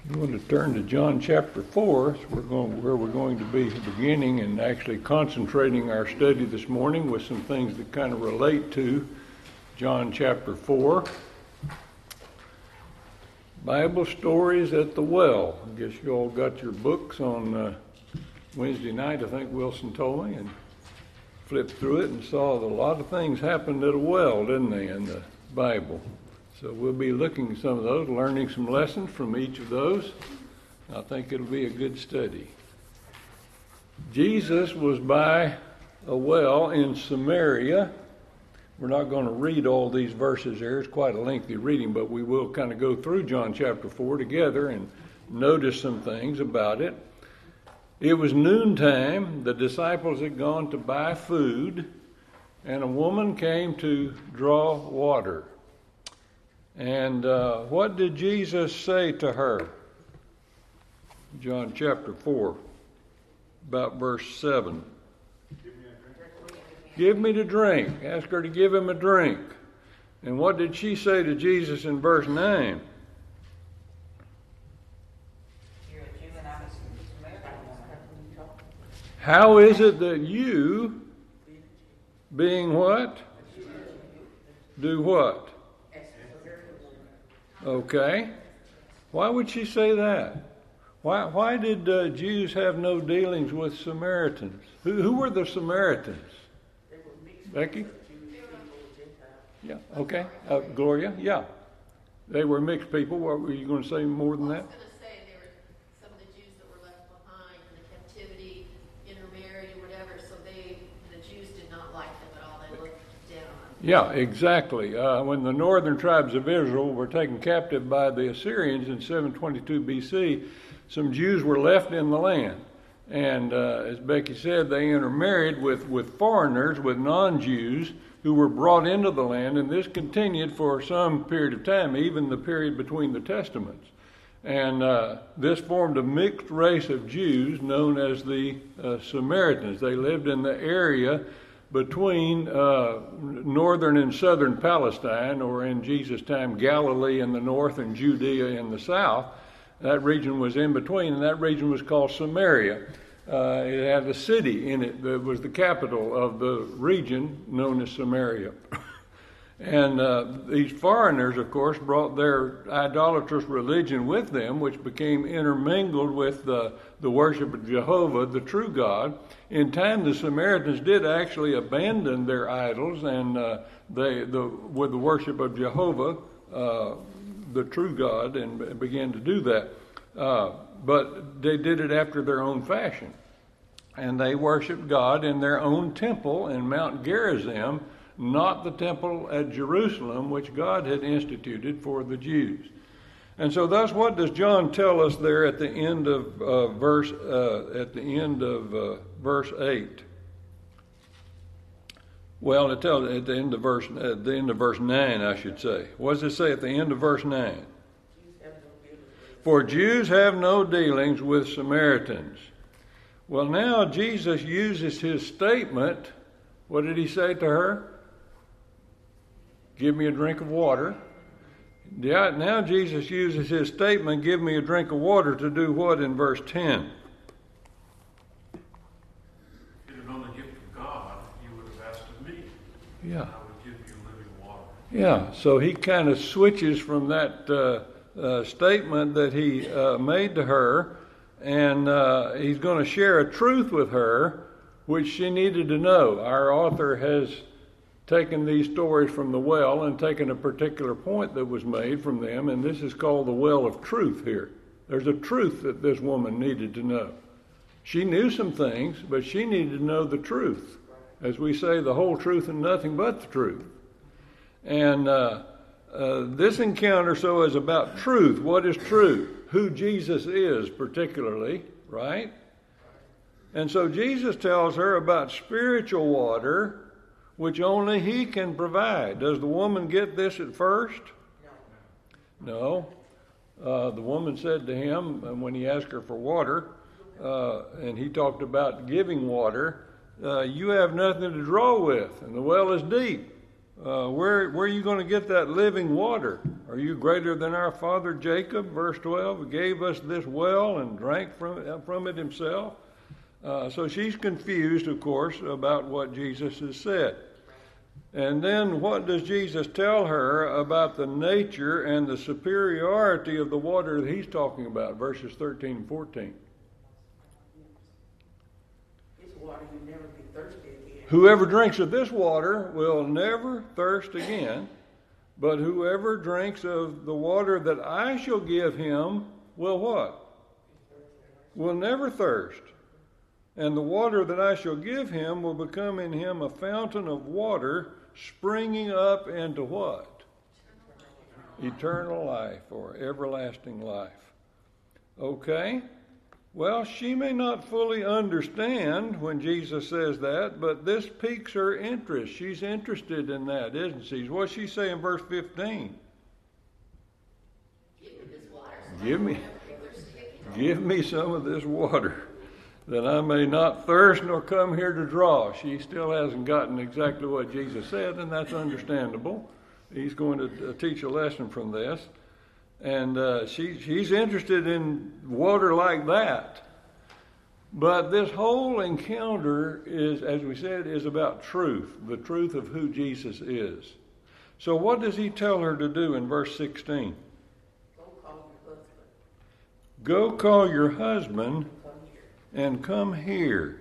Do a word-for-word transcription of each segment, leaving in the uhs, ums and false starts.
We want to turn to John chapter four, so we're going, where we're going to be beginning and actually concentrating our study this morning with some things that kind of relate to John chapter four. Bible stories at the well. I guess you all got your books on uh, Wednesday night, I think Wilson told me, and flipped through it and saw that a lot of things happened at a well, didn't they, in the Bible? So we'll be looking at some of those, learning some lessons from each of those. I think it'll be a good study. Jesus was by a well in Samaria. We're not going to read all these verses here. It's quite a lengthy reading, but we will kind of go through John chapter four together and notice some things about it. It was noontime. The disciples had gone to buy food, and a woman came to draw water. And uh, what did Jesus say to her? John chapter four, about verse seven. Give me to drink. Ask her to give him a drink. And what did she say to Jesus in verse nine? You're a Jew and I'm a Samaritan. How is it that you, being what? Do what? Okay. Why would she say that? Why why did uh, Jews have no dealings with Samaritans? Who who were the Samaritans? Becky? Yeah, okay. Uh, Gloria? Yeah. They were mixed people. What were you going to say more than that? I was going to say they were some of the Jews that were left behind in the captivity, intermarried or whatever, so they, the Jews did not like them at all. They looked down on them. Yeah, exactly. Uh, when the northern tribes of Israel were taken captive by the Assyrians in seven twenty-two B C, some Jews were left in the land. And uh, as Becky said, they intermarried with, with foreigners, with non-Jews, who were brought into the land, and this continued for some period of time, even the period between the Testaments. And uh, this formed a mixed race of Jews known as the uh, Samaritans. They lived in the area between uh, northern and southern Palestine, or in Jesus' time, Galilee in the north and Judea in the south. That region was in between, and that region was called Samaria. Uh, it had a city in it that was the capital of the region known as Samaria. And uh, these foreigners, of course, brought their idolatrous religion with them, which became intermingled with the, the worship of Jehovah, the true God. In time, the Samaritans did actually abandon their idols and uh, they, the, with the worship of Jehovah, uh, the true God, and began to do that. Uh, but they did it after their own fashion. And they worshiped God in their own temple in Mount Gerizim, not the temple at Jerusalem, which God had instituted for the Jews. And so thus, what does John tell us there at the end of uh, verse uh, at the end of uh, verse eight? Well, it tells at the end of verse at the end of verse nine, I should say. What does it say at the end of verse nine? For Jews have no dealings with Samaritans. Well, now Jesus uses his statement. What did he say to her? Give me a drink of water. Yeah, now Jesus uses his statement, give me a drink of water, to do what in verse ten? If it had known the gift of God, you would have asked of me. Yeah. I would give you living water. Yeah, so he kind of switches from that uh, uh, statement that he uh, made to her, and uh, he's going to share a truth with her, which she needed to know. Our author has taken these stories from the well and taken a particular point that was made from them, and this is called the well of truth here. There's a truth that this woman needed to know. She knew some things, but she needed to know the truth. As we say, the whole truth and nothing but the truth. And uh, uh, this encounter, so, is about truth. What is truth? Who Jesus is, particularly, right? And so Jesus tells her about spiritual water, which only he can provide. Does the woman get this at first? No. No. Uh, the woman said to him, and when he asked her for water, uh, and he talked about giving water, uh, you have nothing to draw with, and the well is deep. Uh, where, where are you going to get that living water? Are you greater than our father Jacob, verse twelve, who gave us this well and drank from, from it himself? Uh, so she's confused, of course, about what Jesus has said. And then what does Jesus tell her about the nature and the superiority of the water that he's talking about, verses thirteen and fourteen? This water you never be thirsty again. Whoever drinks of this water will never thirst again, but whoever drinks of the water that I shall give him will what? Will never thirst. And the water that I shall give him will become in him a fountain of water springing up into what? Eternal life or everlasting life. Okay? Well, she may not fully understand when Jesus says that, but this piques her interest. She's interested in that, isn't she? What's she say in verse fifteen? Give me this water. so Give I me, won't ever be thirsty again. give me some of this water, that I may not thirst nor come here to draw. She still hasn't gotten exactly what Jesus said, and that's understandable. He's going to uh, teach a lesson from this. And uh, she, she's interested in water like that. But this whole encounter is, as we said, is about truth, the truth of who Jesus is. So what does he tell her to do in verse sixteen? Go call your husband. Go call your husband Come here. and come here.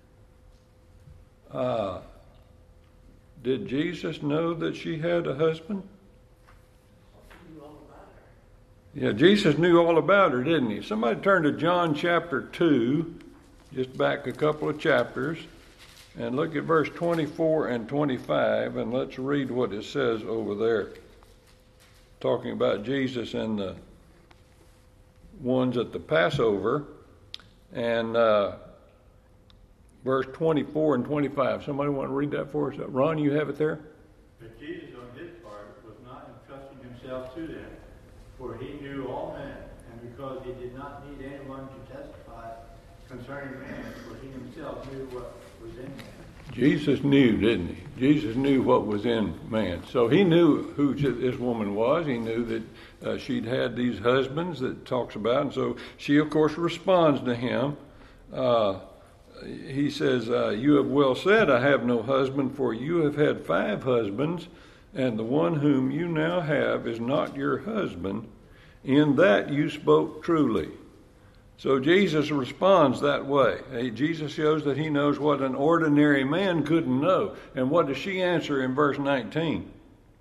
Uh, did Jesus know that she had a husband? He knew all about her. Yeah, Jesus knew all about her, didn't he? Somebody turn to John chapter two, just back a couple of chapters, and look at verse twenty-four and twenty-five, and let's read what it says over there. Talking about Jesus and the ones at the Passover, and uh, verse twenty-four and twenty-five. Somebody want to read that for us? Ron, you have it there? But Jesus, on his part, was not entrusting himself to them, for he knew all men, and because he did not need anyone to testify concerning man, for he himself knew what was in man. Jesus knew, didn't he? Jesus knew what was in man. So he knew who this woman was. He knew that uh, she'd had these husbands that it talks about. And so she, of course, responds to him. Uh, he says, uh, you have well said, I have no husband, for you have had five husbands, and the one whom you now have is not your husband. In that you spoke truly. So Jesus responds that way. Hey, Jesus shows that he knows what an ordinary man couldn't know. And what does she answer in verse nineteen?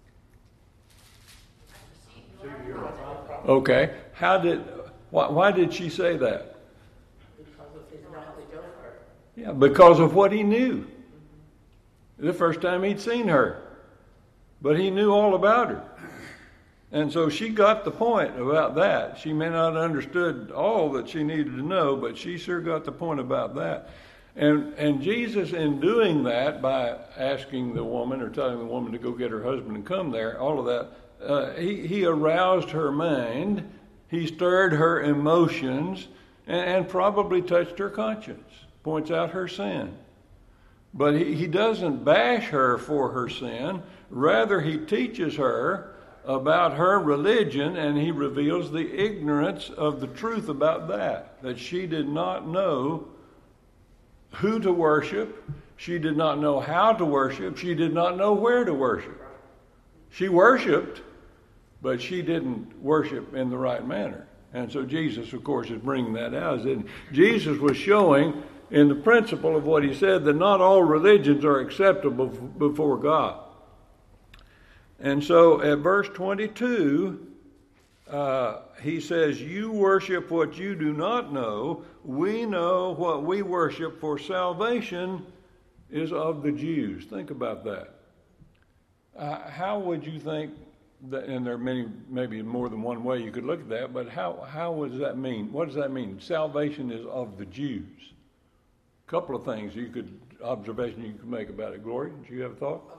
Okay. How did? Why, why did she say that? Because of his knowledge of her. Yeah, because of what he knew. The first time he'd seen her, but he knew all about her. And so she got the point about that. She may not have understood all that she needed to know, but she sure got the point about that. And and Jesus, in doing that, by asking the woman or telling the woman to go get her husband and come there, all of that, uh, he, he aroused her mind, he stirred her emotions, and, and probably touched her conscience, points out her sin. But he, he doesn't bash her for her sin. Rather, he teaches her about her religion, and he reveals the ignorance of the truth about that, that she did not know who to worship, she did not know how to worship, she did not know where to worship. She worshiped, but she didn't worship in the right manner. And so Jesus, of course, is bringing that out. And Jesus was showing in the principle of what he said that not all religions are acceptable before God. And so at verse twenty-two, uh, he says, you worship what you do not know. We know what we worship, for salvation is of the Jews. Think about that. Uh, how would you think that, and there are many, maybe more than one way you could look at that, but how, how does that mean? What does that mean? Salvation is of the Jews. A couple of things you could, observation you could make about it. Gloria, do you have a thought?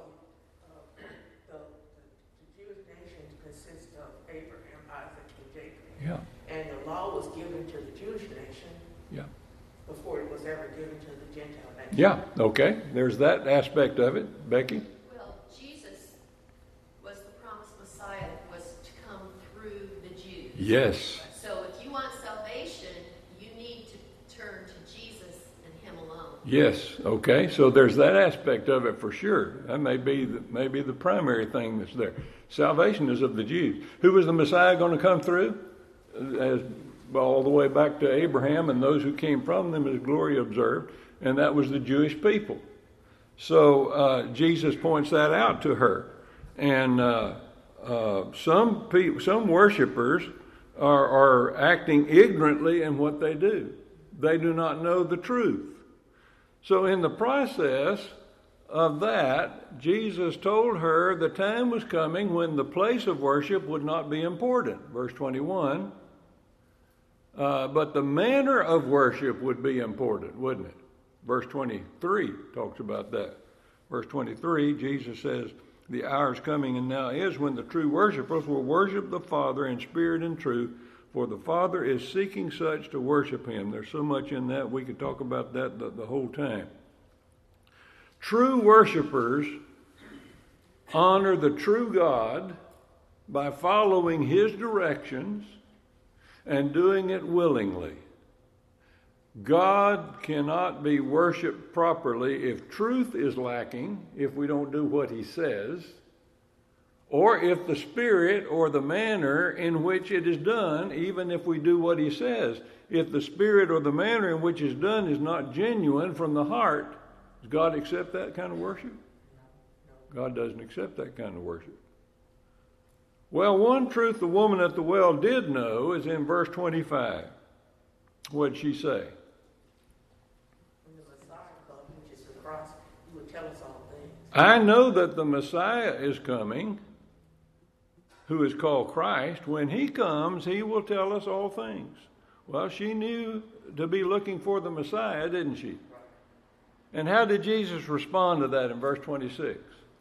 Yeah. And the law was given to the Jewish nation. Yeah. Before it was ever given to the Gentile nation. Yeah. Okay. There's that aspect of it, Becky. Well, Jesus Yes. So if you want salvation, you need to turn to Jesus and Him alone. Yes. Okay. So there's that aspect of it for sure. That may be the, may be the primary thing that's there. Salvation is of the Jews. Who was the Messiah going to come through? As all the way back to Abraham and those who came from them, as Gloria observed, and that was the Jewish people. So uh, Jesus points that out to her, and uh, uh, some people, some worshipers are, are acting ignorantly in what they do. They do not know the truth. So in the process of that, Jesus told her the time was coming when the place of worship would not be important. Verse twenty-one. Uh, but the manner of worship would be important, wouldn't it? Verse twenty-three talks about that. Verse twenty-three, Jesus says, the hour is coming and now is when the true worshipers will worship the Father in spirit and truth, for the Father is seeking such to worship Him. There's so much in that, we could talk about that the, the whole time. True worshipers honor the true God by following His directions and doing it willingly. God cannot be worshiped properly if truth is lacking, if we don't do what He says, or if the spirit or the manner in which it is done, even if we do what He says. If the spirit or the manner in which it's done is not genuine from the heart, does God accept that kind of worship? God doesn't accept that kind of worship. Well, one truth the woman at the well did know is in verse twenty-five. What did she say? When the Messiah comes, which is the cross, He would tell us all things. I know that the Messiah is coming, who is called Christ. When He comes, He will tell us all things. Well, she knew to be looking for the Messiah, didn't she? And how did Jesus respond to that in verse twenty-six?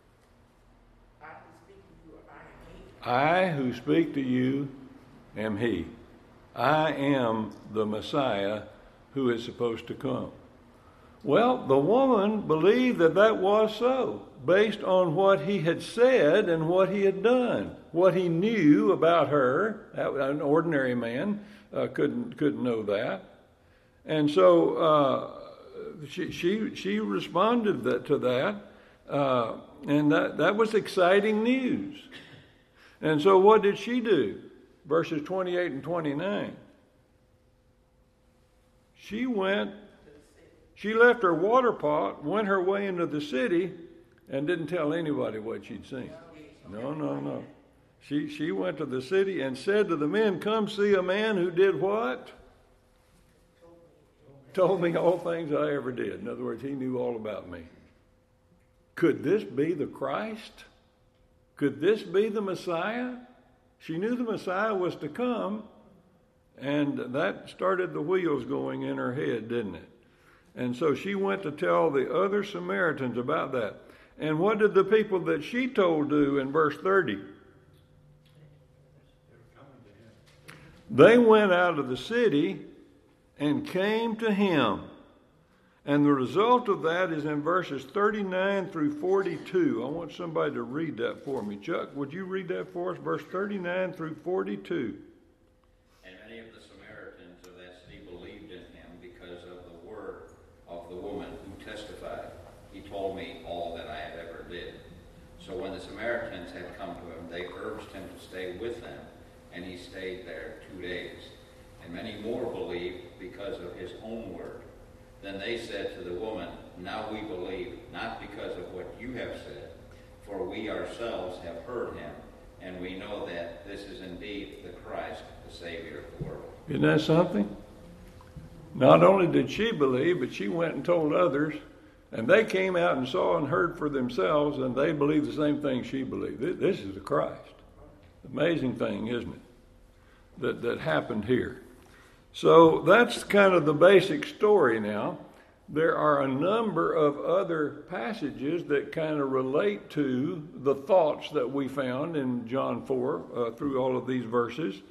I who speak to you am He. I am the Messiah who is supposed to come. Well, the woman believed that that was so, based on what He had said and what He had done, what He knew about her. An ordinary man uh, couldn't couldn't know that, and so uh, she she she responded that, to that, uh, and that that was exciting news. And so what did she do? Verses twenty-eight and twenty-nine. She went, she left her water pot, went her way into the city, and didn't tell anybody what she'd seen. No, no, no. She, she went to the city and said to the men, come see a man who did what? Told me all things I ever did. In other words, he knew all about me. Could this be the Christ? Could this be the Messiah? She knew the Messiah was to come, and that started the wheels going in her head, didn't it? And so she went to tell the other Samaritans about that. And what did the people that she told do in verse thirty? They went out of the city and came to Him. And the result of that is in verses thirty-nine through forty-two. I want somebody to read that for me. Chuck, would you read that for us? Verse thirty-nine through forty-two. And many of the Samaritans of that city believed in Him because of the word of the woman who testified, He told me all that I had ever did. So when the Samaritans had come to Him, they urged Him to stay with them, and He stayed there two days. And many more believed because of His own word. Then they said to the woman, now we believe, not because of what you have said, for we ourselves have heard Him, and we know that this is indeed the Christ, the Savior of the world. Isn't that something? Not only did she believe, but she went and told others, and they came out and saw and heard for themselves, and they believed the same thing she believed. This is the Christ. Amazing thing, isn't it, that, that happened here. So that's kind of the basic story now. There are a number of other passages that kind of relate to the thoughts that we found in John four uh, through all of these verses.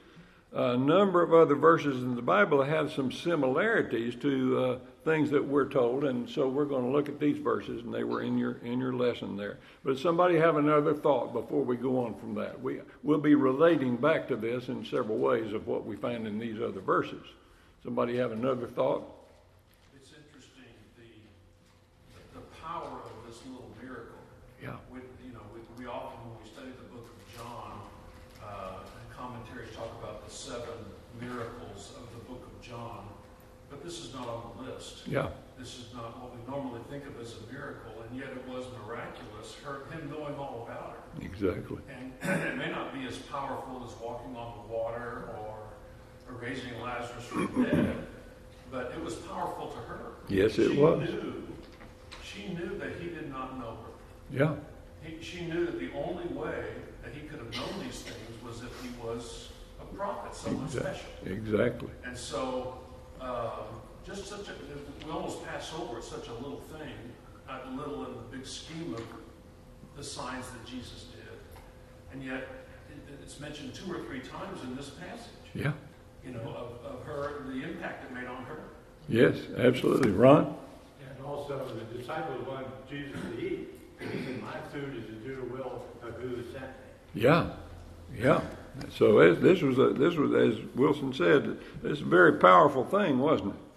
a number of other verses in the Bible have some similarities to uh, things that we're told, and so we're going to look at these verses, and they were in your in your lesson there. But does somebody have another thought before we go on from that? We we'll be relating back to this in several ways of what we find in these other verses. Somebody have another thought? It's interesting, the, the power of this little miracle. Yeah. We, you know, we, we often, when we study the book of John, uh, and commentaries talk about the seven miracles of the book of John, but this is not on the list. Yeah. This is not what we normally think of as a miracle, and yet it was miraculous, her, him knowing all about her. Exactly. And it may not be as powerful as walking on the water or, or raising Lazarus from the dead, but it was powerful to her. Yes, it she was. Knew, she knew that he did not know her. Yeah. He, she knew that the only way that he could have known these things was if he was a prophet, someone Exactly. special. Exactly. And so, um, just such a, we almost pass over it, such a little thing, not little in the big scheme of the signs that Jesus did. And yet, it, it's mentioned two or three times in this passage. Yeah. You know, of, of her, the impact it made on her. Yes, absolutely. Ron? And also, the disciples wanted Jesus to eat. And he said, my food is to do the will of who sent me. Yeah. Yeah. So as, this was a, this was, as Wilson said, this is a very powerful thing, wasn't it?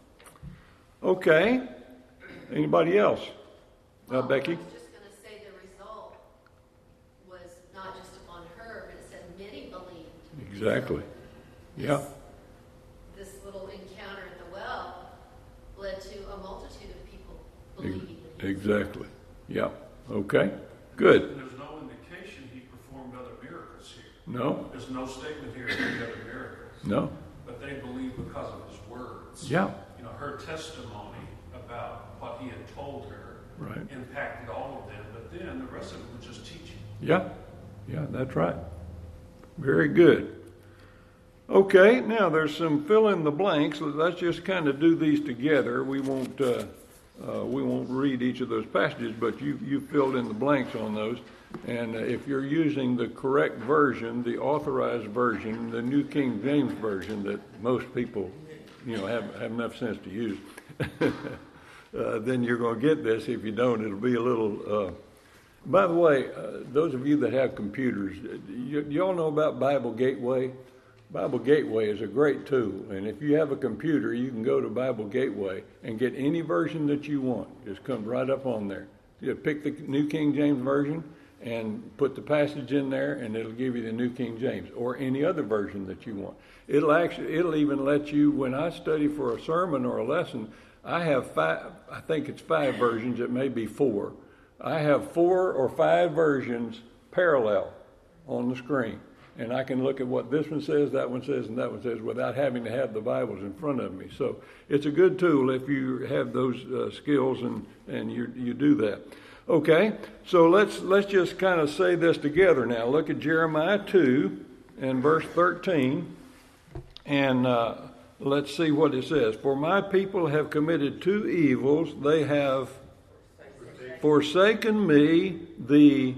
Okay. Anybody else? Uh, Well, Becky? I was just going to say the result was not just upon her, but it said many believed. Exactly. This- Yeah. This little encounter at the well led to a multitude of people Ex- believing. that he was Exactly. Yeah. Okay. Good. And there's no indication he performed other miracles here. No? There's no statement here of any other miracles. No? But they believe because of his words. Yeah. You know, her testimony about what he had told her Right. impacted all of them. But then the rest of it was just teaching. Yeah. Yeah, that's right. Very good. Okay, now there's some fill in the blanks. Let's just kind of do these together. We won't uh, uh, we won't read each of those passages, but you you filled in the blanks on those. And uh, if you're using the correct version, the authorized version, the New King James version that most people, you know, have have enough sense to use, uh, then you're going to get this. If you don't, it'll be a little. Uh, by the way, uh, those of you that have computers, you, you all know about Bible Gateway? Bible Gateway is a great tool, and if you have a computer, you can go to Bible Gateway and get any version that you want. Just comes right up on there. You pick the New King James Version and put the passage in there, and it'll give you the New King James or any other version that you want. It'll actually, it'll even let you, when I study for a sermon or a lesson, I have five, I think it's five versions, it may be four. I have four or five versions parallel on the screen. And I can look at what this one says, that one says, and that one says without having to have the Bibles in front of me. So it's a good tool if you have those uh, skills and, and you you do that. Okay, so let's let's just kind of say this together now. Look at Jeremiah two and verse thirteen, and uh, let's see what it says. For my people have committed two evils. They have forsaken me, the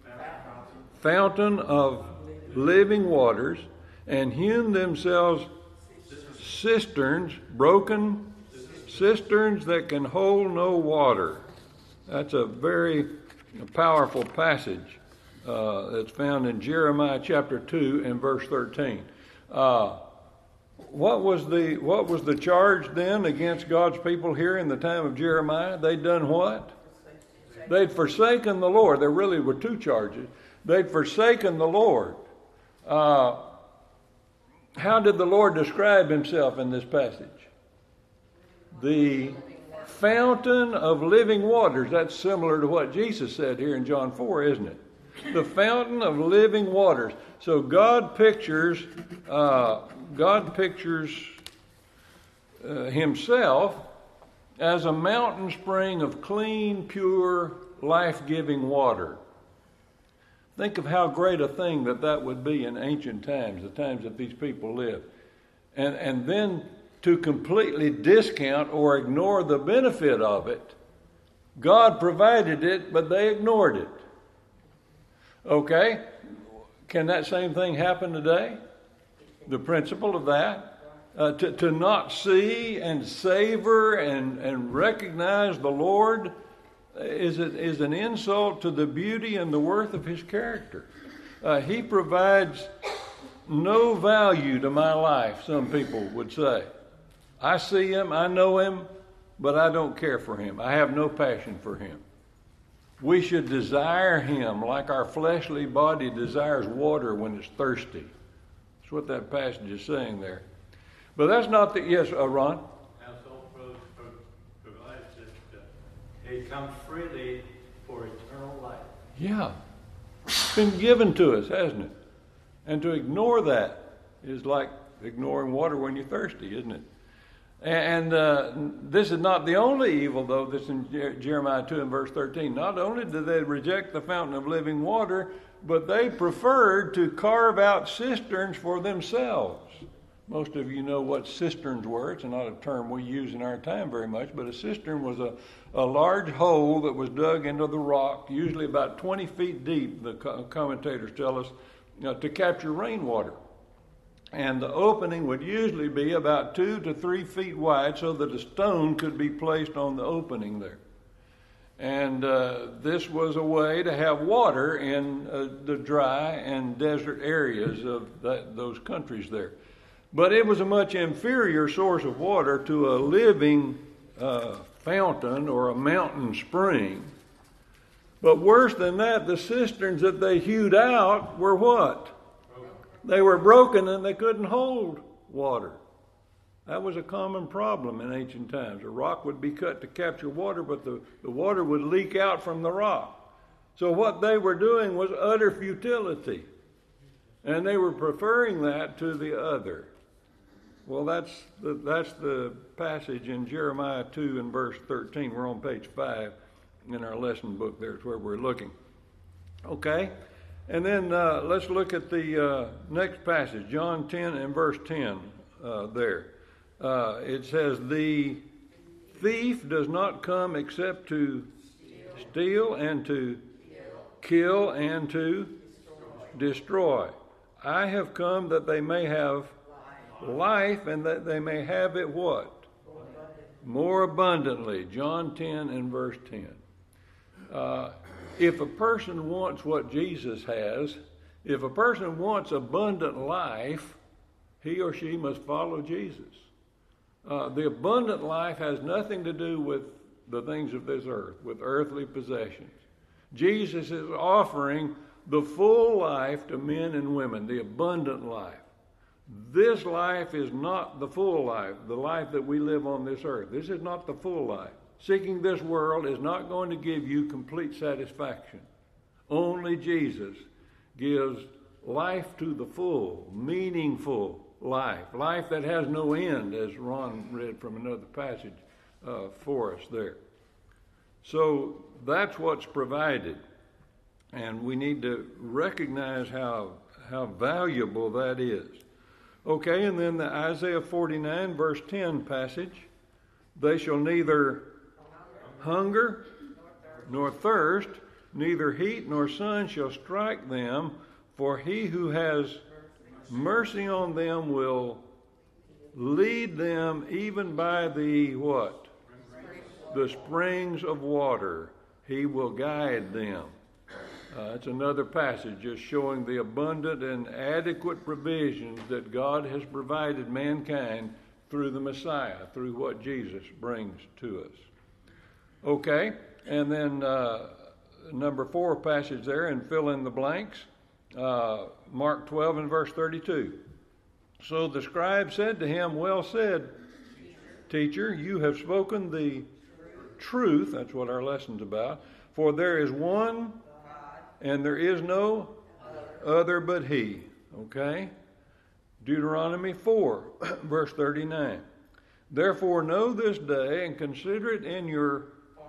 fountain of living waters, and hewn themselves cisterns, broken cisterns that can hold no water. That's a very powerful passage uh, that's found in Jeremiah chapter two and verse thirteen. Uh, what was the what was the charge then against God's people here in the time of Jeremiah? They'd done what? They'd forsaken the Lord. There really were two charges. They'd forsaken the Lord. Uh, how did the Lord describe himself in this passage? The fountain of living waters. That's similar to what Jesus said here in John four, isn't it? The fountain of living waters. So God pictures, uh, God pictures uh, himself as a mountain spring of clean, pure, life-giving water. Think of how great a thing that that would be in ancient times, the times that these people lived. And, and then to completely discount or ignore the benefit of it, God provided it, but they ignored it. Okay? Can that same thing happen today? the principle of that. Uh, to, to not see and savor and, and recognize the Lord is, a, is an insult to the beauty and the worth of his character. Uh, he provides no value to my life, some people would say. I see him, I know him, but I don't care for him. I have no passion for him. We should desire him like our fleshly body desires water when it's thirsty. That's what that passage is saying there. But that's not the, yes, uh, Ron? Also provides that uh, it comes freely for eternal life. Yeah. It's been given to us, hasn't it? And to ignore that is like ignoring water when you're thirsty, isn't it? And uh, this is not the only evil, though, that's in Jeremiah two and verse thirteen. Not only did they reject the fountain of living water, but they preferred to carve out cisterns for themselves. Most of you know what cisterns were. It's not a term we use in our time very much, but a cistern was a, a large hole that was dug into the rock, usually about twenty feet deep, the commentators tell us, you know, to capture rainwater. And the opening would usually be about two to three feet wide so that a stone could be placed on the opening there. And uh, this was a way to have water in uh, the dry and desert areas of that, those countries there. But it was a much inferior source of water to a living uh, fountain or a mountain spring. But worse than that, the cisterns that they hewed out were what? They were broken and they couldn't hold water. That was a common problem in ancient times. A rock would be cut to capture water, but the, the water would leak out from the rock. So what they were doing was utter futility. And they were preferring that to the other. Well, that's the, that's the passage in Jeremiah two and verse thirteen. We're on page five in our lesson book. There's where we're looking. Okay? And then uh, let's look at the uh, next passage, John ten and verse ten uh, there. Uh, it says, the thief does not come except to steal and to kill and to destroy. I have come that they may have life and that they may have it what? More abundantly. John ten and verse ten. Uh, if a person wants what Jesus has, if a person wants abundant life, he or she must follow Jesus. Uh, the abundant life has nothing to do with the things of this earth, with earthly possessions. Jesus is offering the full life to men and women, the abundant life. This life is not the full life, the life that we live on this earth. This is not the full life. Seeking this world is not going to give you complete satisfaction. Only Jesus gives life to the full, meaningful life, life that has no end, as Ron read from another passage uh, for us there. So that's what's provided, and we need to recognize how how valuable that is. Okay, and then the Isaiah forty-nine verse ten passage, they shall neither hunger nor thirst, neither heat nor sun shall strike them, for he who has mercy on them will lead them even by the what? The springs of water. He will guide them. Uh, it's another passage just showing the abundant and adequate provisions that God has provided mankind through the Messiah, through what Jesus brings to us. Okay, and then uh, number four passage there, and fill in the blanks. Uh, Mark twelve and verse thirty-two. So the scribe said to him, well said, teacher, you have spoken the truth. That's what our lesson's about. For there is one and there is no other but he. Okay? Deuteronomy four, verse thirty-nine. Therefore know this day and consider it in your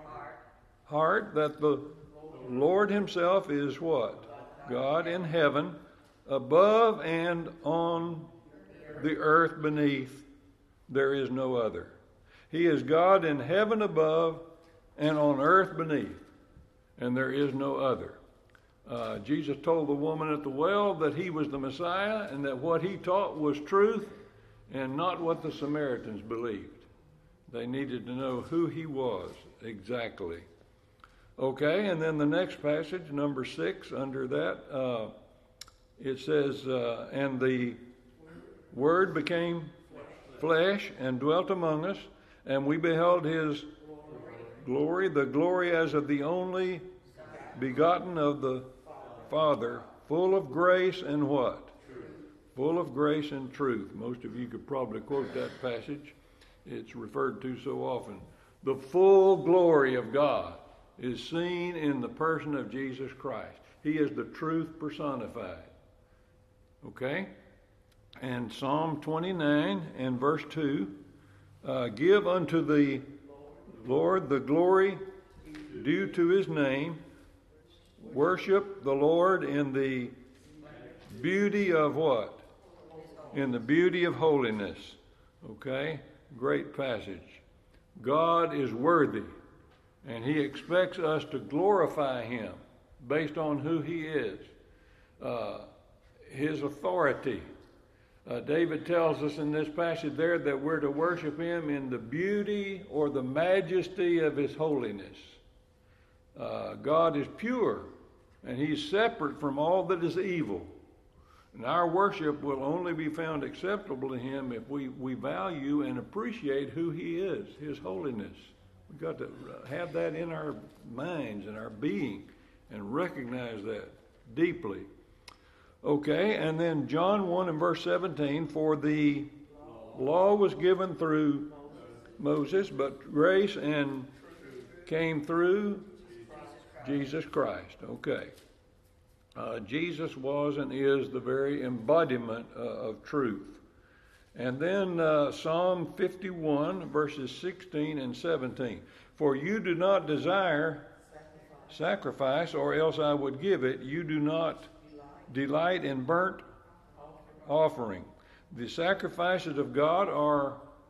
heart that the Lord himself is what? God in heaven, above and on the earth beneath. There is no other. He is God in heaven above and on earth beneath, and there is no other. Uh, Jesus told the woman at the well that he was the Messiah and that what he taught was truth and not what the Samaritans believed. They needed to know who he was exactly. Okay, and then the next passage, number six, under that, uh, it says, uh, and the Word became flesh and dwelt among us, and we beheld his glory, the glory as of the only begotten of the Father, full of grace and what? Full of grace and truth. Most of you could probably quote that passage. It's referred to so often. The full glory of God is seen in the person of Jesus Christ. He is the truth personified. Okay? And Psalm twenty-nine and verse two, uh, give unto the Lord the glory due to his name. Worship the Lord in the beauty of what? In the beauty of holiness. Okay? Great passage. God is worthy, and he expects us to glorify him based on who he is, uh, his authority. Uh, David tells us in this passage there that we're to worship him in the beauty or the majesty of his holiness. Uh, God is pure, and he's separate from all that is evil. And our worship will only be found acceptable to him if we, we value and appreciate who he is, his holiness. We've got to have that in our minds and our being and recognize that deeply. Okay, and then John one and verse seventeen, for the law was given through Moses, but grace and came through Jesus Christ. Okay. Uh, Jesus was and is the very embodiment uh, of truth. And then uh, Psalm fifty-one, verses sixteen and seventeen. For you do not desire sacrifice, or else I would give it. You do not delight in burnt offering. The sacrifices of God are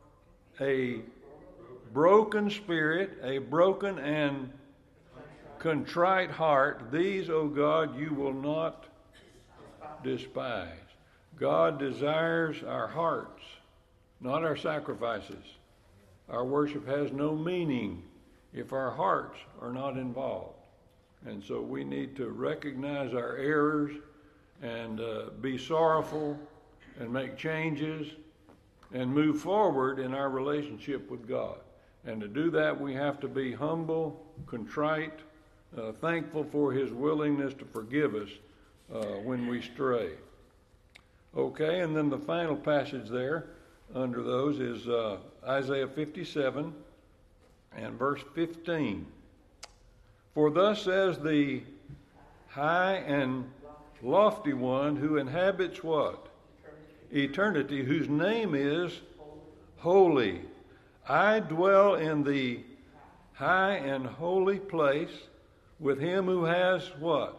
a broken spirit, a broken and contrite heart. These, O God, you will not despise. God desires our hearts, not our sacrifices. Our worship has no meaning if our hearts are not involved. And so we need to recognize our errors and uh, be sorrowful and make changes and move forward in our relationship with God. And to do that, we have to be humble, contrite, uh, thankful for his willingness to forgive us uh, when we stray. Okay, and then the final passage there under those is uh, Isaiah fifty-seven and verse fifteen. For thus says the high and lofty one who inhabits what? Eternity, whose name is holy. I dwell in the high and holy place with him who has what?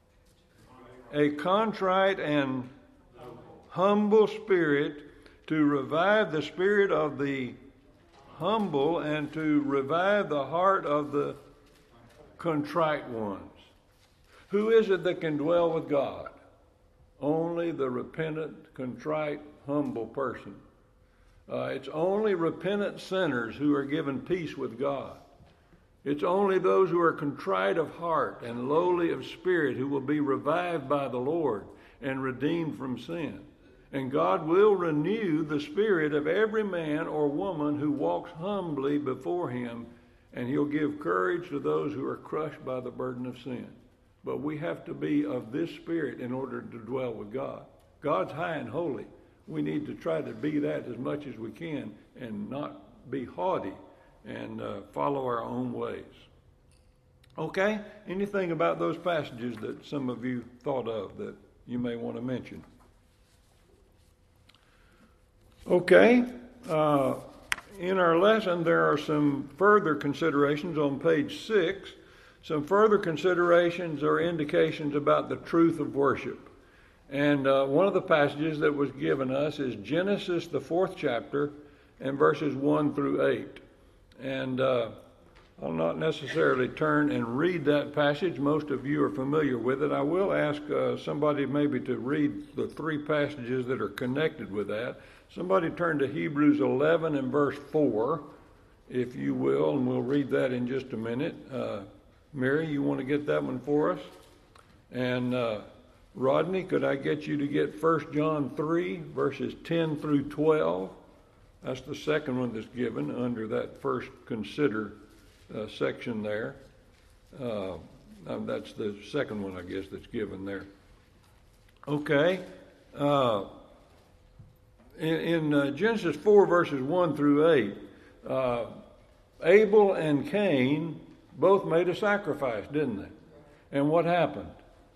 A contrite and humble spirit, to revive the spirit of the humble and to revive the heart of the contrite ones. Who is it that can dwell with God? Only the repentant, contrite, humble person. Uh, it's only repentant sinners who are given peace with God. It's only those who are contrite of heart and lowly of spirit who will be revived by the Lord and redeemed from sin. And God will renew the spirit of every man or woman who walks humbly before him, and he'll give courage to those who are crushed by the burden of sin. But we have to be of this spirit in order to dwell with God. God's high and holy. We need to try to be that as much as we can and not be haughty and uh, follow our own ways. Okay? Anything about those passages that some of you thought of that you may want to mention? Okay. Uh, in our lesson, there are some further considerations on page six. Some further considerations or indications about the truth of worship. And uh, one of the passages that was given us is Genesis, the fourth chapter, and verses one through eight. And uh, I'll not necessarily turn and read that passage. Most of you are familiar with it. I will ask uh, somebody maybe to read the three passages that are connected with that. Somebody turn to Hebrews eleven and verse four, if you will, and we'll read that in just a minute. Uh, Mary, you want to get that one for us? And uh, Rodney, could I get you to get First John three, verses ten through twelve? That's the second one that's given under that first consider uh, section there. Uh, um, that's the second one, I guess, that's given there. Okay. Uh, in in uh, Genesis four, verses one through eight, uh, Abel and Cain both made a sacrifice, didn't they? And what happened?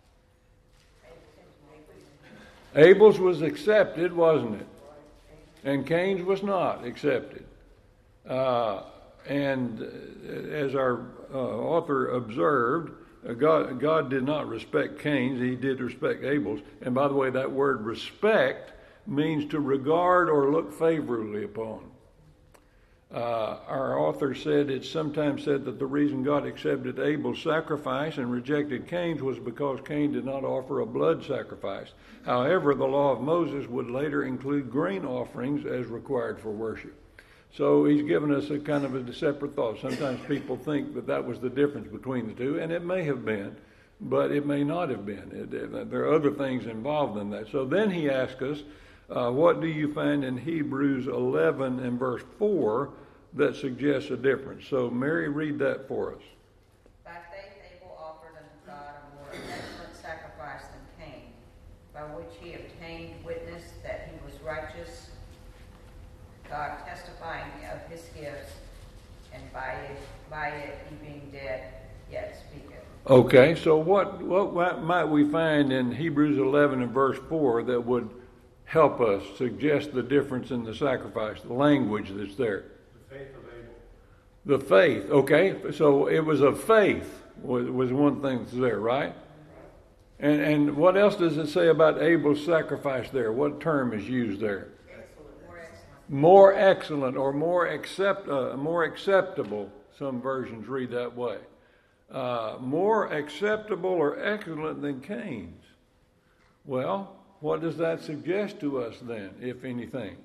Abel's was accepted, wasn't it? And Cain's was not accepted. Uh, and as our uh, author observed, uh, God, God did not respect Cain's, he did respect Abel's. And by the way, that word respect means to regard or look favorably upon. Uh, our author said it's sometimes said that the reason God accepted Abel's sacrifice and rejected Cain's was because Cain did not offer a blood sacrifice. However, the law of Moses would later include grain offerings as required for worship. So he's given us a kind of a separate thought. Sometimes people think that that was the difference between the two, and it may have been, but it may not have been. It, it, there are other things involved in that. So then he asks us, uh, what do you find in Hebrews eleven and verse four that suggests a difference? So Mary, read that for us. By faith Abel offered unto God a more excellent sacrifice than Cain, by which he obtained witness that he was righteous, God testifying of his gifts, and by it, by it he being dead, yet speaketh. Okay, so what, what might we find in Hebrews eleven and verse four that would help us suggest the difference in the sacrifice, the language that's there? The faith of Abel. The faith, okay, so it was of faith was, was one thing that's there, right? And and what else does it say about Abel's sacrifice there? What term is used there? More excellent or more accept, uh, more acceptable. Some versions read that way. Uh, more acceptable or excellent than Cain's. Well, what does that suggest to us then, if anything,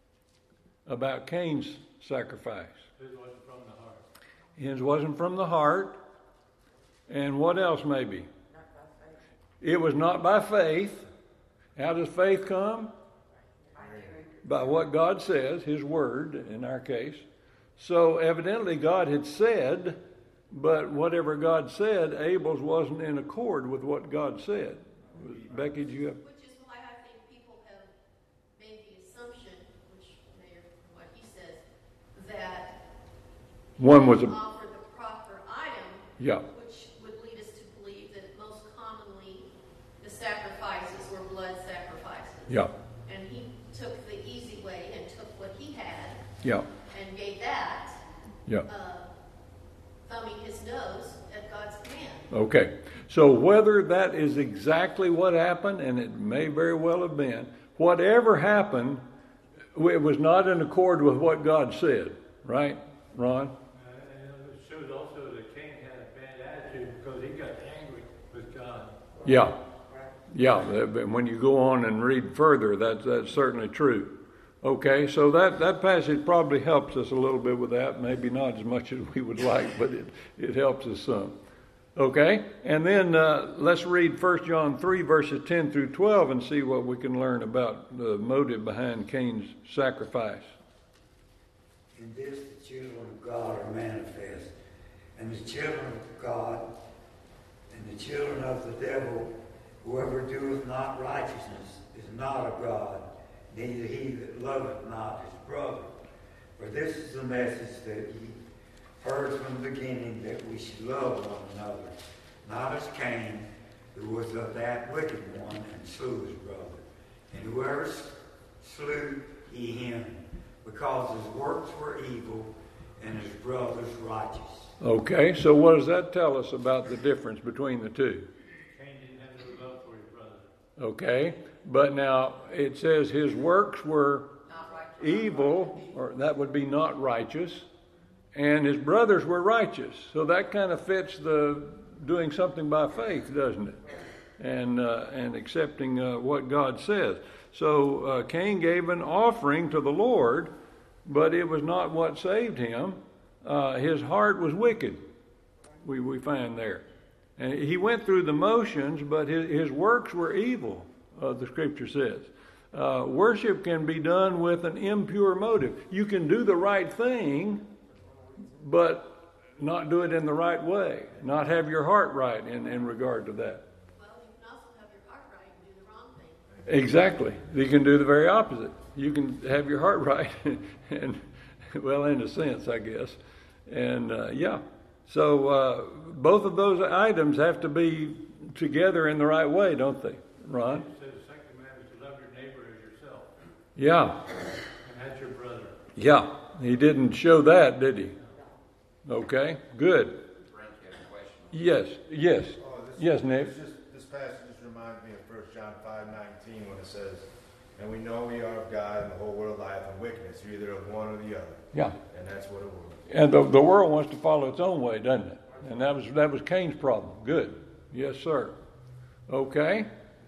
about Cain's sacrifice? His wasn't from the heart. His wasn't from the heart. And what else maybe? Not by faith. It was not by faith. How does faith come? By what God says, his word in our case. So evidently God had said, but whatever God said, Abel's wasn't in accord with what God said. Becky, do you have? Which is why I think people have made the assumption, which Mayor, what he says, that One was a, offered the proper item, yeah, which would lead us to believe that most commonly the sacrifices were blood sacrifices. yeah, And he took the easy way and took what he had yeah, and gave that, yeah. uh, thumbing his nose at God's command. Okay. So whether that is exactly what happened, and it may very well have been, whatever happened, it was not in accord with what God said. Right, Ron? Uh, and it shows also that Cain had a bad attitude because he got angry with God. Yeah. Yeah, but when you go on and read further, that's, that's certainly true. Okay, so that, that passage probably helps us a little bit with that. Maybe not as much as we would like, but it, it helps us some. Okay, and then uh, let's read First John three, verses ten through twelve and see what we can learn about the motive behind Cain's sacrifice. In this the children of God are manifest, and the children of God and the children of the devil. Whoever doeth not righteousness is not of God, neither he that loveth not his brother. For this is the message that ye heard from the beginning, that we should love one another, not as Cain, who was of that wicked one, and slew his brother. And whoever slew he him, because his works were evil, and his brother's righteous. Okay, so what does that tell us about the difference between the two? Okay, but now it says his works were evil, or that would be not righteous, and his brothers were righteous. So that kind of fits the doing something by faith, doesn't it? And uh, and accepting uh, what God says. So uh, Cain gave an offering to the Lord, but it was not what saved him. Uh, his heart was wicked, we, we find there. And he went through the motions, but his, his works were evil, uh, the scripture says. Uh, worship can be done with an impure motive. You can do the right thing, but not do it in the right way, not have your heart right in, in regard to that. Well, you can also have your heart right and do the wrong thing. Exactly. You can do the very opposite. You can have your heart right, and well, in a sense, I guess. And uh, yeah, so uh, both of those items have to be together in the right way, don't they, Ron? So the second commandment is to love your neighbor as yourself, Yeah. and that's your brother. Yeah. He didn't show that, did he? Okay. Good. Brent, you have a question? Yes. Yes. Oh, this- Yes, Nick. This, just, this passage just reminds me of First John five nineteen when it says, "And we know we are of God, and the whole world lieth in wickedness, you're either of one or the other." Yeah. And that's what it was. And the, the world wants to follow its own way, doesn't it? And that was that was Cain's problem. Good. Yes, sir. Okay.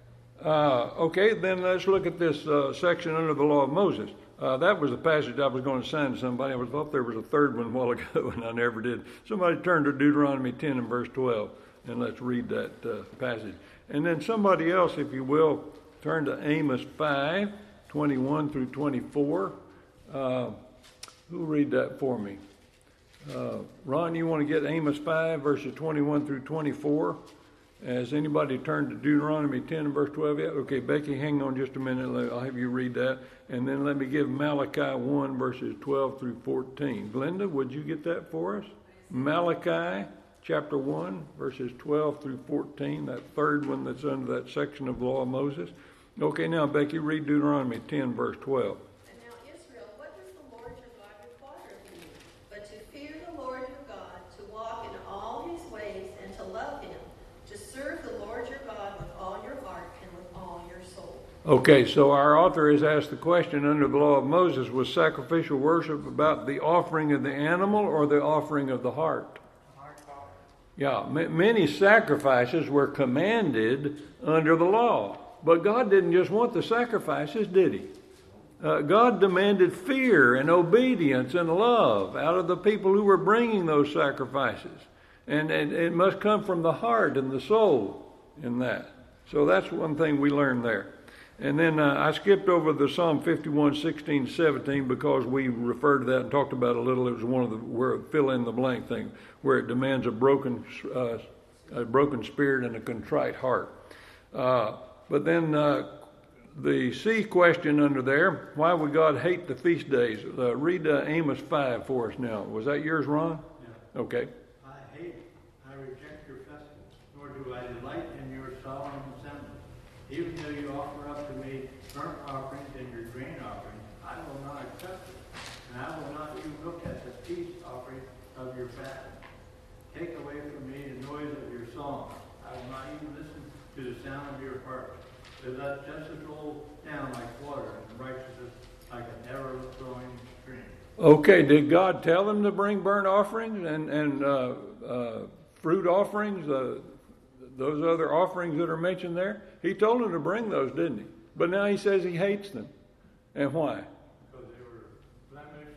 Uh, okay, then let's look at this uh, section under the law of Moses. Uh, that was the passage I was going to send to somebody. I was thought there was a third one a while ago, and I never did. Somebody turn to Deuteronomy ten and verse twelve, and let's read that uh, passage. And then somebody else, if you will, turn to Amos five, twenty-one through twenty-four. Uh, who'll read that for me? Uh, Ron, you want to get Amos five, verses twenty-one through twenty-four? Has anybody turned to Deuteronomy ten and verse twelve yet? Okay, Becky, hang on just a minute. I'll have you read that. And then let me give Malachi one, verses twelve through fourteen. Glenda, would you get that for us? Malachi chapter one, verses twelve through fourteen, that third one that's under that section of the law of Moses. Okay, now, Becky, read Deuteronomy ten, verse twelve. And now, Israel, what does the Lord your God require of you? But to fear the Lord your God, to walk in all his ways, and to love him, to serve the Lord your God with all your heart and with all your soul. Okay, so our author has asked the question under the law of Moses, was sacrificial worship about the offering of the animal or the offering of the heart? Yeah, m- many sacrifices were commanded under the law, but God didn't just want the sacrifices, did he? Uh, God demanded fear and obedience and love out of the people who were bringing those sacrifices. And, and it must come from the heart and the soul in that. So that's one thing we learned there. And then uh, I skipped over the Psalm fifty-one, sixteen, seventeen because we referred to that and talked about it a little. It was one of the where fill in the blank thing where it demands a broken, uh, a broken spirit and a contrite heart. Uh, but then uh, the C question under there, why would God hate the feast days? Uh, read uh, Amos five for us now. Was that yours, Ron? Yeah. Okay. I hate, I reject your festivals, nor do I delight in your solemn assemblies. Even though you offer up to me burnt offerings and your grain offerings, I will not accept it, and I will not even look at the peace offering of your fast. Take away from me the noise of your songs. I will not even listen to the sound of your harp. So let justice roll down like water, and righteousness like an ever-flowing stream. Okay, did God tell them to bring burnt offerings and, and uh, uh, fruit offerings, uh, those other offerings that are mentioned there? He told them to bring those, didn't he? But now he says he hates them. And why? Because they were blemished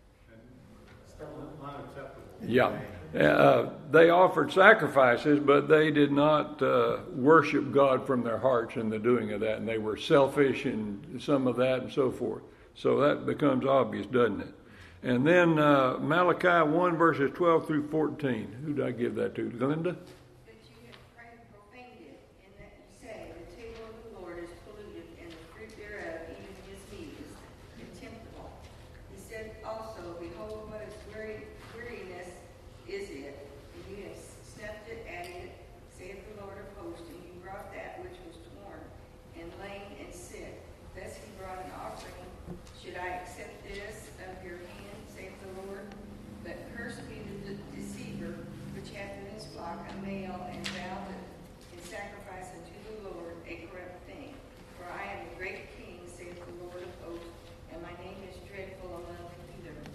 and unacceptable. Yeah. Uh, they offered sacrifices, but they did not uh, worship God from their hearts in the doing of that. And they were selfish and some of that and so forth. So that becomes obvious, doesn't it? And then uh, Malachi one, verses twelve through fourteen. Who did I give that to? Glenda? That you have profaned it, and that you say, the table of the Lord is polluted, and the fruit thereof, even his meat, is contemptible. He said also, behold, what its weary, weariness is it, and you have snuffed it at it, saith the Lord of hosts, and you brought that which was torn, and lame, and sick. Thus he brought an offering. Should I accept this of your hand, saith the Lord? But cursed be the de- deceiver which hath in his flock a maid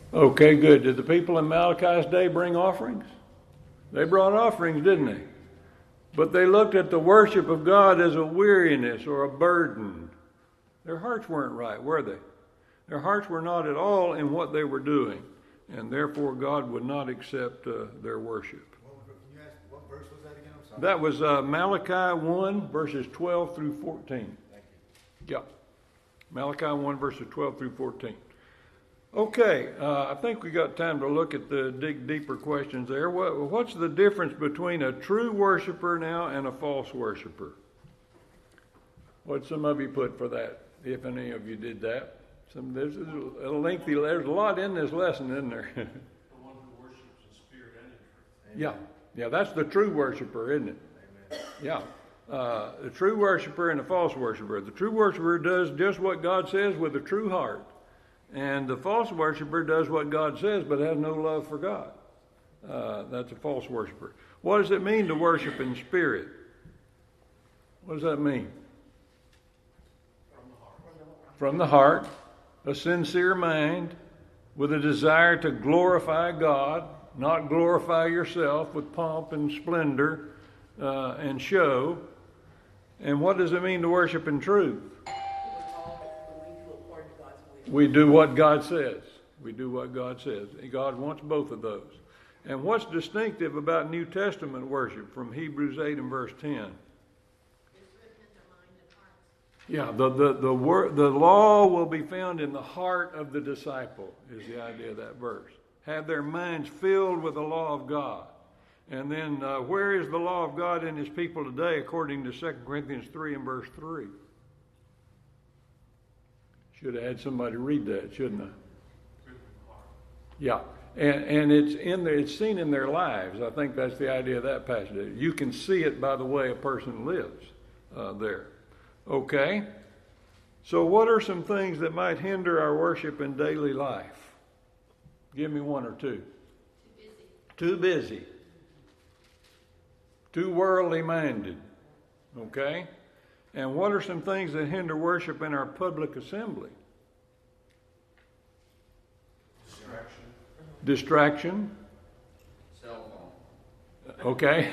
Okay, good. Did the people in Malachi's day bring offerings? They brought offerings, didn't they? But they looked at the worship of God as a weariness or a burden. Their hearts weren't right, were they? Their hearts were not at all in what they were doing, and therefore God would not accept uh, their worship. What, can you ask, what verse was that again? I'm sorry. That was uh, Malachi one, verses twelve through fourteen. Thank you. Yeah. Malachi one, verses twelve through fourteen. Okay, uh, I think we got time to look at the dig deeper questions there. What, what's the difference between a true worshiper now and a false worshiper? What'd some of you put for that, if any of you did that? Some, there's a lengthy, there's a lot in this lesson, isn't there? The one who worships in spirit and in truth. Yeah, yeah, that's the true worshiper, isn't it? Amen. Yeah. Uh, the true worshiper and the false worshiper. The true worshiper does just what God says with a true heart. And the false worshiper does what God says but has no love for God. Uh, that's a false worshiper. What does it mean to worship in spirit? What does that mean? From the heart. From the heart, a sincere mind, with a desire to glorify God, not glorify yourself with pomp and splendor uh, and show. And what does it mean to worship in truth? We do what God says. We do what God says. God wants both of those. And what's distinctive about New Testament worship from Hebrews eight and verse ten? Yeah, the the the word, the law will be found in the heart of the disciple, is the idea of that verse. Have their minds filled with the law of God. And then uh, where is the law of God in his people today, according to Second Corinthians three and verse three? Should have had somebody read that, shouldn't I? Yeah, and and it's in there, it's seen in their lives. I think that's the idea of that passage. You can see it by the way a person lives uh, there. Okay, so what are some things that might hinder our worship in daily life? Give me one or two. Too busy. Too busy. Too worldly minded. Okay? And what are some things that hinder worship in our public assembly? Distraction. Distraction. Cell phone. Okay.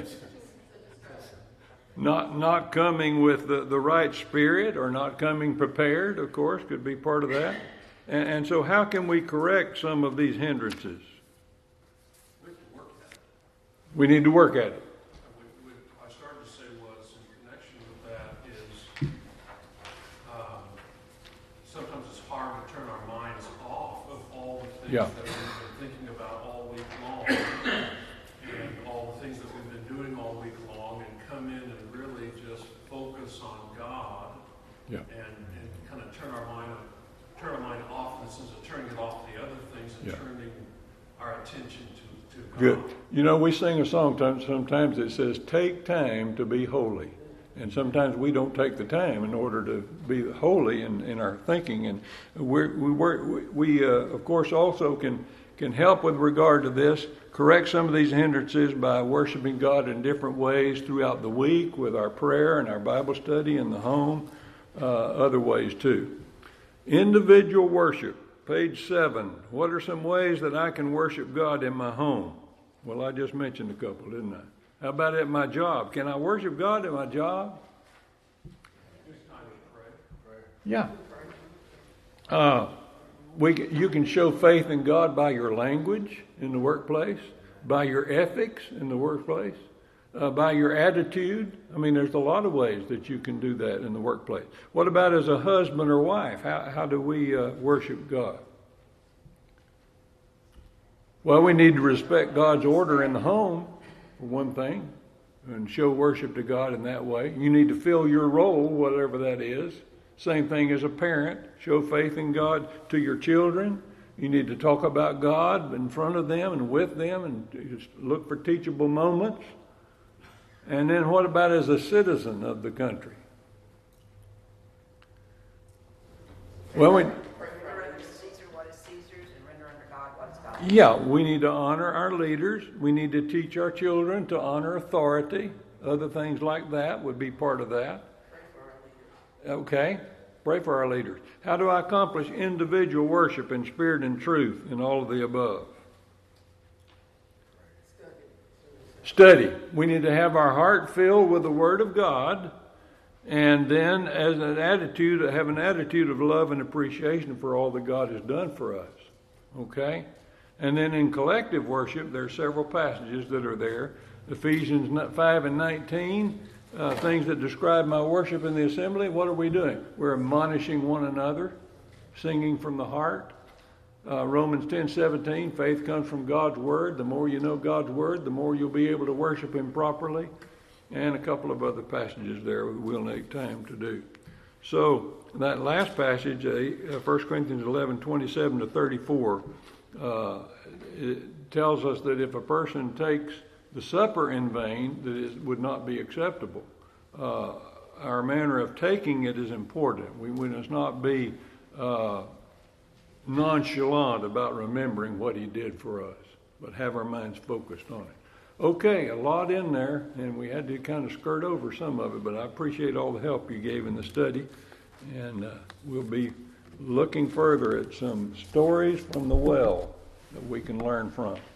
Not not coming with the, the right spirit, or not coming prepared, of course, could be part of that. And, and so how can we correct some of these hindrances? We have to work at it. We need to work at it. We, we, I started to say was, in connection with that, is um, sometimes it's hard to turn our minds off of all the things Yeah. that we've been thinking about all week long, and all the things that we've been doing all week long, and come in and really just focus on God, Yeah. and, and kind of turn our mind turn our mind off in the sense of turning it off to the other things and Yeah. turning our attention to, to God. Good. You know, we sing a song time- sometimes that says, take time to be holy. And sometimes we don't take the time in order to be holy in, in our thinking. And we're, we, work, we, we uh, of course, also can, can help with regard to this, correct some of these hindrances by worshiping God in different ways throughout the week with our prayer and our Bible study in the home, uh, other ways too. Individual worship, page seven. What are some ways that I can worship God in my home? Well, I just mentioned a couple, didn't I? How about at my job? Can I worship God at my job? Yeah. Uh, we, you can show faith in God by your language in the workplace, by your ethics in the workplace, uh, by your attitude. I mean, there's a lot of ways that you can do that in the workplace. What about as a husband or wife? How, how do we uh, worship God? Well, we need to respect God's order in the home, for one thing, and show worship to God in that way. You need to fill your role, whatever that is. Same thing as a parent. Show faith in God to your children. You need to talk about God in front of them and with them, and just look for teachable moments. And then what about as a citizen of the country? Well, we... Yeah, we need to honor our leaders. We need to teach our children to honor authority. Other things like that would be part of that. Okay. Pray for our leaders. How do I accomplish individual worship in spirit and truth in all of the above? Study. We need to have our heart filled with the Word of God, and then as an attitude, have an attitude of love and appreciation for all that God has done for us. Okay? And then in collective worship, there are several passages that are there. Ephesians five and nineteen, uh, things that describe my worship in the assembly. What are we doing? We're admonishing one another, singing from the heart. Uh, Romans ten seventeen, faith comes from God's Word. The more you know God's Word, the more you'll be able to worship Him properly. And a couple of other passages there we will need time to do. So that last passage, uh, First Corinthians eleven, twenty-seven to thirty-four, uh, it tells us that if a person takes the supper in vain, that it would not be acceptable. Uh, our manner of taking it is important. We, we must not be uh, nonchalant about remembering what He did for us, but have our minds focused on it. Okay, a lot in there, and we had to kind of skirt over some of it, but I appreciate all the help you gave in the study, and uh, we'll be looking further at some stories from the well that we can learn from.